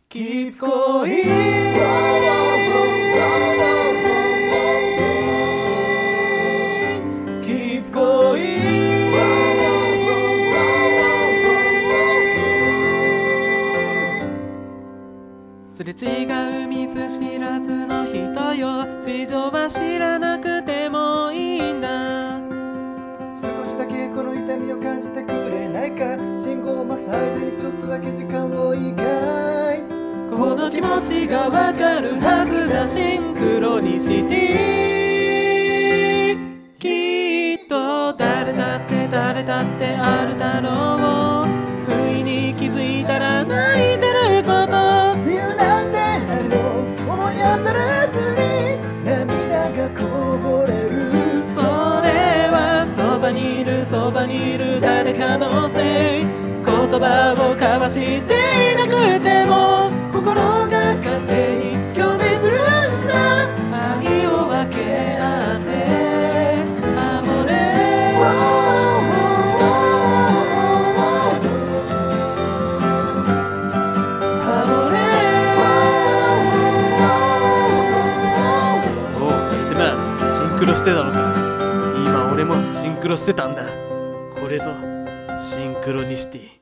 Keep going Keep goingすれ違う見ず知らずの人よ、事情は知らなくてもいいんだ。 少しだけこの痛みを感じてくれないか。信号を待つ間にちょっとだけ時間をいいかい。 この気持ちがわかるはずだ。シンクロニシティ、きっと誰だって誰だってあるだろう。不意に気づいたら泣いてること、 理由なんて誰も思い当たらずに涙がこぼれる。 それはそばにいるそばにいる誰かのせい。言葉を交わしていなくても心が勝手に共鳴するんだ。愛を分け合ってハモれハモれ。おう言ってまシンクロしてたのか。今俺もシンクロしてたんだ。これぞシンクロニシティ。